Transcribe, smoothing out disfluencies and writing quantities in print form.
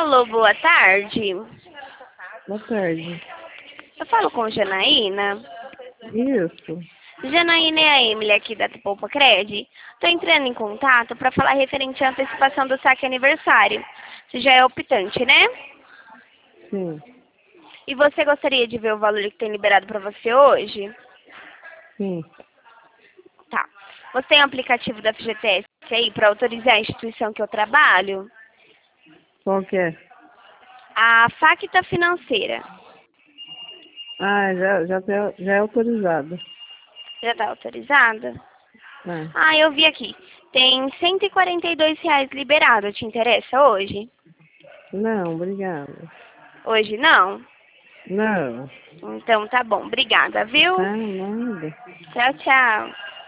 Alô, boa tarde. Boa tarde. Eu falo com Janaína. Isso. Janaína é a Emily aqui da Poupa Cred. Estou entrando em contato para falar referente à antecipação do saque aniversário. Você já é optante, né? Sim. E você gostaria de ver o valor que tem liberado para você hoje? Sim. Tá. Você tem o aplicativo da FGTS aí para autorizar a instituição que eu trabalho? Qual que é? A Facta Financeira. Ah, já é autorizado. Já está autorizada? É. Ah, eu vi aqui. Tem R$ 142 liberado. Te interessa hoje? Não, obrigada. Hoje não? Não. Então tá bom. Obrigada, viu? Tá, nada. Tchau, tchau.